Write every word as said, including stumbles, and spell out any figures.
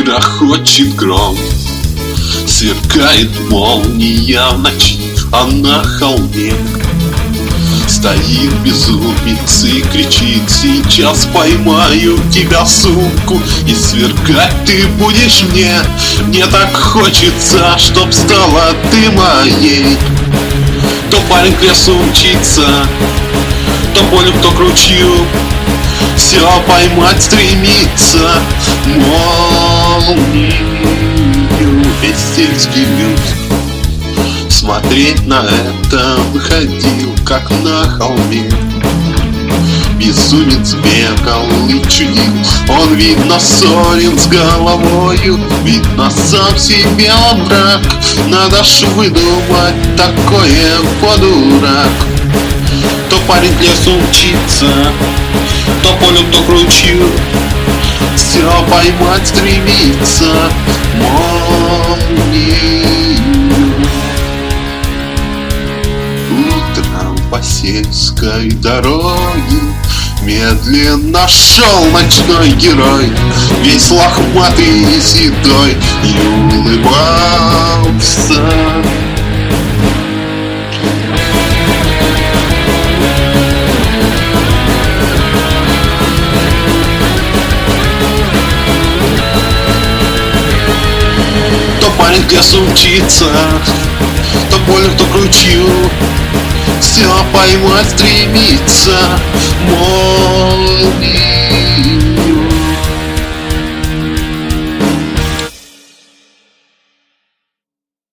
Грохочет гром, сверкает молния в ночи, а на холме стоит безумец и кричит: сейчас поймаю тебя, суку, и сверкать ты будешь мне. Мне так хочется, чтоб стала ты моей. То парень к лесу мчится, то полю, то к ручью, все поймать стремится молнию. Весь сельский люд смотреть на это выходил, как на холме. Безумец бегал и чудил, он, видно, ссорен с головою, видно, сам себе он враг. Надо ж выдумать такое, подурак. То парень к лесу мчится, то полю, то к ручью, все поймать стремится молнию. Утром по сельской дороге медленно шел ночной герой, весь лохматый и седой, и улыбался. То парень к лесу мчится, то полю, то к ручью, все поймать стремится молния.